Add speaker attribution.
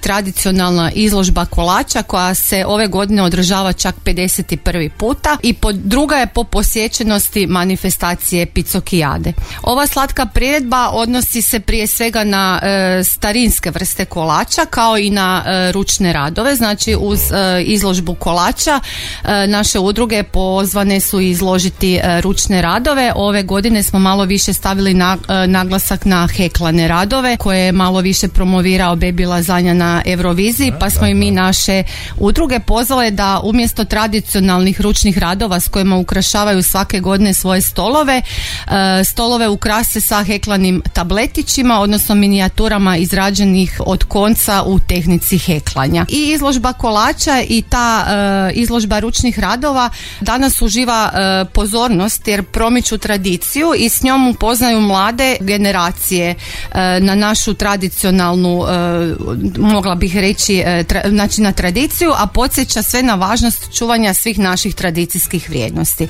Speaker 1: tradicionalna izložba kolača koja se ove godine održava čak 51. puta i druga je po posjećenosti manifestacije Picokijade. Ova slatka priredba odnosi se prije svega na starinske vrste kolača kao i na ručne radove. Znači uz izložbu kolača naše udruge pozvane su izložiti ručne radove. Ove godine smo malo više stavili naglasak na heklane radove koje je malo više promovirao Baby Lazanja na Euroviziji, pa smo i mi naše udruge pozvale da umjesto tradicionalnih ručnih radova s kojima ukrašavaju svake godine svoje stolove ukrase sa heklanim tabletićima, odnosno minijaturama izrađenih od konca u tehnici heklanja. I izložba kolača i ta izložba ručnih radova danas uživa pozornost jer promiču tradiciju i s njom upoznaju mlade generacije na našu tradicionalnu, mogla bih reći, znači na tradiciju, a podsjeća sve na važnost čuvanja svih naših tradicijskih vrijednosti.